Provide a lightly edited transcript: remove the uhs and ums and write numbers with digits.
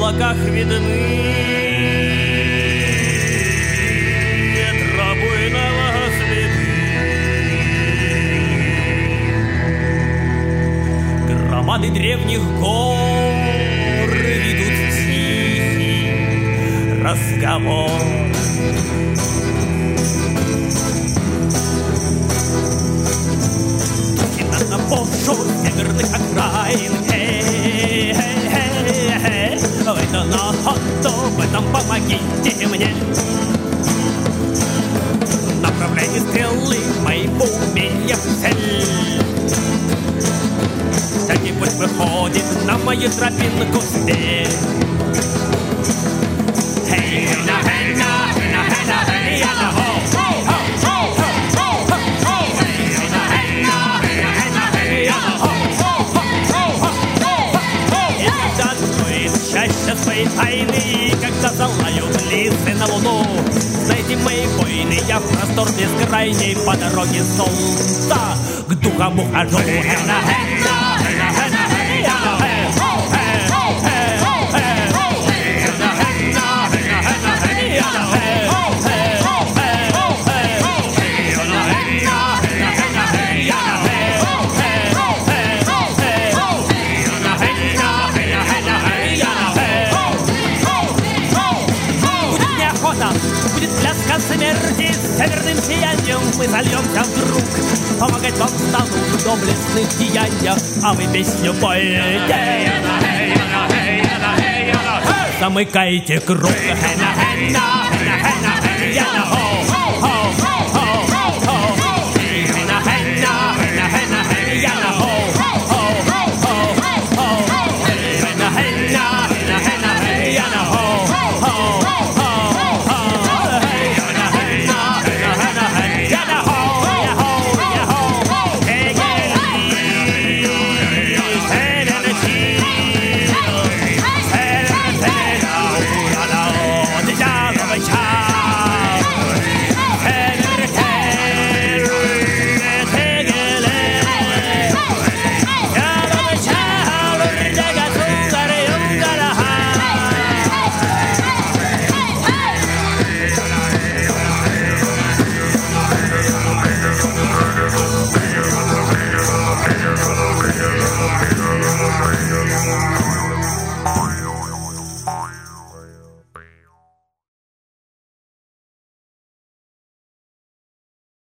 облаках видны тропойного следы. Громады древних гор ведут тихий разговор. На Божу северных окраин. В этом охоту, в этом помогите мне. Направление стрелы моего умения в цель. Всякий путь выходит на мою тропинку теперь. Свои тайны, когда залают лисы на луну. Знаете, мои войны, я в простор бескрайний по дороге солнца к духам ухожу. Смерти с северным сиянием мы зальемся вдруг. Помогать вам стану в доблестных деяниях, а вы песню поете. Замыкайте круг.